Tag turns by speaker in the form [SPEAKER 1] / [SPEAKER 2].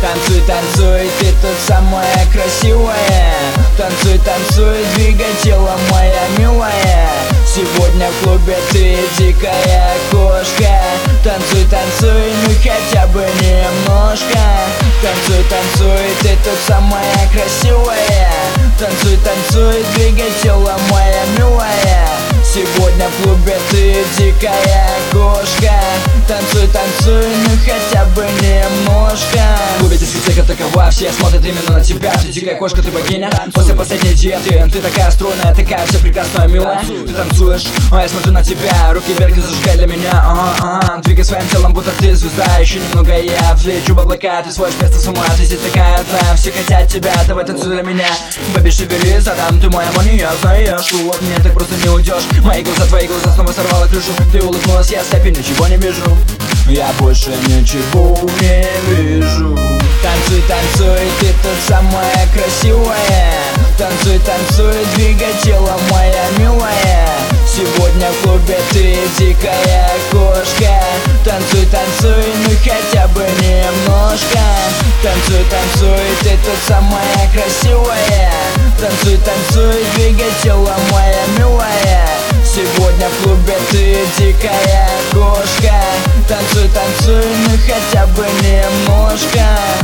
[SPEAKER 1] Танцуй, танцуй, ты тут самая красивая. Танцуй, танцуй, двигай тело, моя милая. Сегодня в клубе ты дикая кошка. Танцуй, танцуй, ну хотя бы немножко. Танцуй, танцуй, ты тут самая красивая. Танцуй, танцуй, двигай тело, моя милая. Сегодня в клубе ты дикая кошка. Танцуй, танцуй, ну хотя бы немножко.
[SPEAKER 2] В клубе дискотека такова, все смотрят именно на тебя. Ты дикая кошка, ты богиня. После последней диеты ты такая стройная, такая вся прекрасная, милая. Ты танцуешь, а я смотрю на тебя. Руки вверх и зажигай для меня. Двигай своим телом, будто ты звезда. Еще немного и я взлечу в облака. Ты сводишь место с ума, ты здесь такая одна. Все хотят тебя, давай танцуй для меня. Бэби, шевели задам, ты моя мания. Знаешь, вот мне так просто не уйдешь. Мои глаза, твои глаза снова сорвала крышу. Ты улыбнулась, я слепи, ничего не вижу. Я больше ничего не вижу.
[SPEAKER 1] Танцуй, танцуй, ты тут самая красивая. Танцуй, танцуй, двигай тело, моя милая. Сегодня в клубе ты дикая кошка. Танцуй, танцуй, ну хотя бы немножко. Танцуй, танцуй, ты тут самая красивая. Танцуй, танцуй, двигай тело, моя милая. Сегодня в клубе ты дикая кошка. Танцуй, танцуй, ну хотя бы немножко.